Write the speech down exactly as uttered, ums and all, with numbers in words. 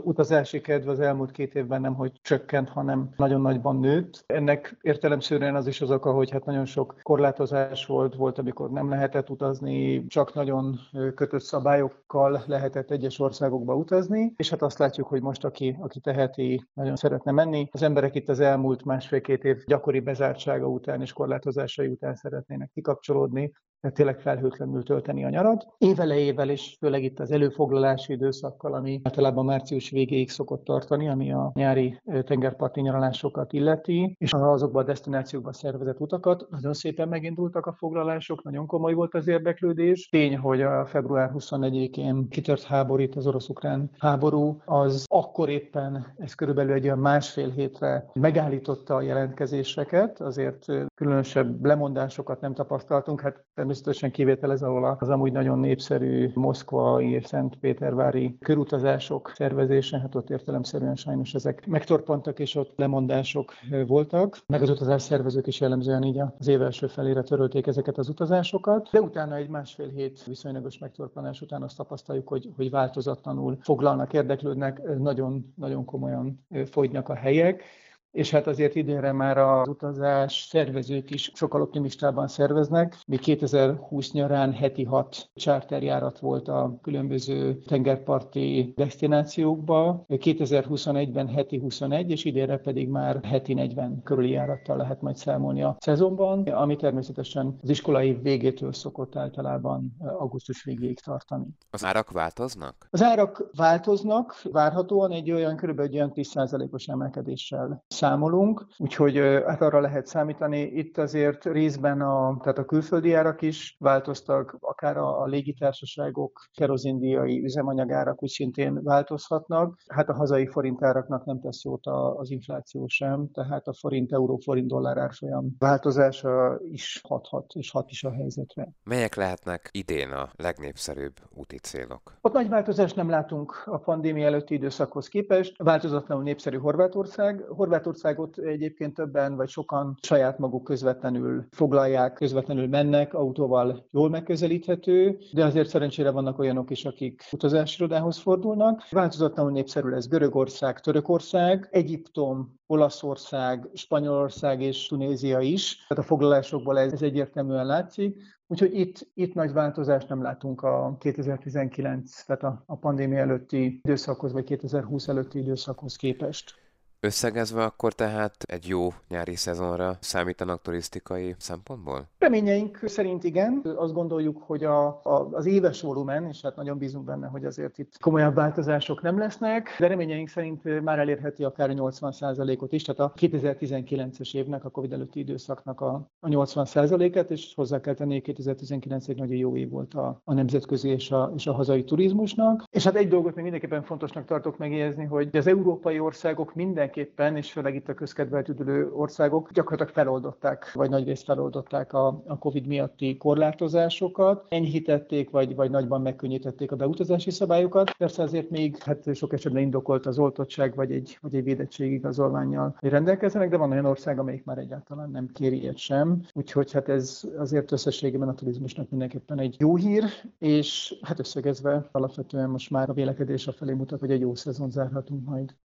utazási kedv az elmúlt két évben nem hogy csökkent, hanem nagyon nagyban nőtt. Ennek értelemszerűen az is az oka, hogy hát nagyon sok korlátozás volt, volt, amikor nem lehetett utazni, csak nagyon kötött szabályokkal lehetett egyes országokba utazni, és hát azt látjuk, hogy most aki, aki teheti, nagyon szeretne menni. Az emberek itt az elmúlt másfél-két év gyakori bezártsága után és korlátozásai után szeretnének kikapcsolódni, tehát tényleg felhőtlenül tölteni a nyarat. Évelejével és főleg itt az előfoglalási időszakkal, ami általában március végéig szokott tartani, ami a nyári tengerparti nyaralásokat illeti, és azokban a desztinációkban szervezett utakat. Nagyon szépen megindultak a foglalások, nagyon komoly volt az érdeklődés. Tény, hogy a február huszonnegyedikén kitört háború, itt az orosz-ukrán háború, az akkor éppen, ez körülbelül egy olyan másfél hétre megállította a jelentkezéseket, azért különösebb lemondásokat nem tapasztaltunk, hát természetesen kivétel ez, ahol az amúgy nagyon népszerű moszkvai és szentpétervári körutazások szervezése, hát ott értelemszerűen sajnos ezek megtorpantak, és ott lemondások voltak, meg az utazás szervezők is jellemzően így az év első felére törölték ezeket az utazásokat, de utána egy másfél hét viszonylagos megtorpanás után azt tapasztaljuk, hogy, hogy változatlanul foglalnak, érdeklődnek, nagyon, nagyon komolyan fogynak a helyek. És hát azért idénre már az utazás szervezők is sokkal optimistában szerveznek. Még kétezer-húsz nyarán heti hat charterjárat volt a különböző tengerparti desztinációkba, kétezer-huszonegyben heti huszonegy, és idénre pedig már heti negyven körüli járattal lehet majd számolni a szezonban, ami természetesen az iskolai végétől szokott általában augusztus végéig tartani. Az árak változnak? Az árak változnak, várhatóan egy olyan körülbelül olyan tíz százalékos emelkedéssel számolunk, úgyhogy hát arra lehet számítani. Itt azért részben a, tehát a külföldi árak is változtak, akár a, a légitársaságok, kerozindíjai üzemanyagárak úgy szintén változhatnak. Hát a hazai forintáraknak nem tesz jót az infláció sem, tehát a forint, euró, forint, dollár árfolyam változása is hathat, és hat is a helyzetre. Melyek lehetnek idén a legnépszerűbb úti célok? Ott nagy változást nem látunk a pandémia előtti időszakhoz képest. Változatlanul népszerű Horvátország. Horvátországot egyébként többen vagy sokan saját maguk közvetlenül foglalják, közvetlenül mennek, autóval jól megközelíthető, de azért szerencsére vannak olyanok is, akik utazásirodához fordulnak. Változatlanul népszerű lesz Görögország, Törökország, Egyiptom, Olaszország, Spanyolország és Tunézia is. Tehát a foglalásokból ez, ez egyértelműen látszik. Úgyhogy itt, itt nagy változást nem látunk a kétezer-tizenkilenc, tehát a, a pandémia előtti időszakhoz, vagy kétezer-húsz előtti időszakhoz képest. Összegezve akkor tehát egy jó nyári szezonra számítanak turisztikai szempontból? Reményeink szerint igen. Azt gondoljuk, hogy a, a, az éves volumen, és hát nagyon bízunk benne, hogy azért itt komolyabb változások nem lesznek, de reményeink szerint már elérheti akár a nyolcvan százalékot is, tehát a kétezer-tizenkilences évnek, a Covid előtti időszaknak a, a nyolcvan százalékát, és hozzá kell tenni, hogy kétezer-tizenkilenc egy nagyon jó év volt a, a nemzetközi és a, és a hazai turizmusnak. És hát egy dolgot még mindenképpen fontosnak tartok megjegyezni, hogy az európai országok minden Éppen, és főleg itt a közkedvelt üdülő országok gyakorlatilag feloldották, vagy nagyrészt feloldották a, a Covid miatti korlátozásokat, enyhítették, vagy, vagy nagyban megkönnyítették a beutazási szabályokat. Persze azért még hát sok esetben indokolt az oltottság, vagy egy, vagy egy védettségigazolvánnyal rendelkeznek, de van olyan ország, amelyik már egyáltalán nem kéri ilyet sem. Úgyhogy hát ez azért összességében a turizmusnak mindenképpen egy jó hír, és hát összegezve alapvetően most már a vélekedés afelé mutat, hogy egy jó szezon zárhatunk majd.